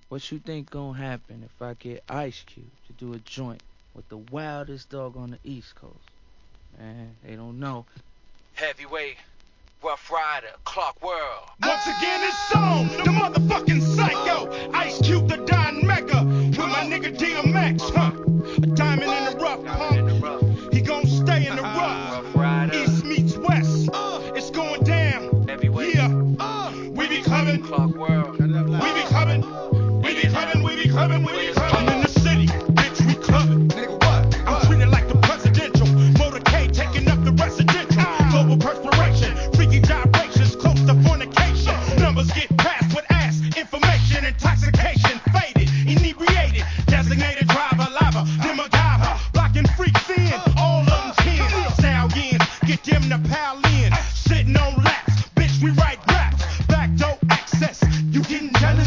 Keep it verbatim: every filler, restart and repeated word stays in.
What you think gonna happen if I get Ice Cube to do a joint with the wildest dog on the East Coast? Man, they don't know. Heavyweight, Rough Rider, Clock World. Once again, it's on the motherfucking psycho. Ice Cube, the Don Mega, with my nigga D M X, huh? A diamond in the rough, punk. He gon' stay in the rough. Rough Rider. East meets west. It's going down. Heavyweight. Yeah. We be coming. Clock World. We be coming. We be coming. We be coming. We be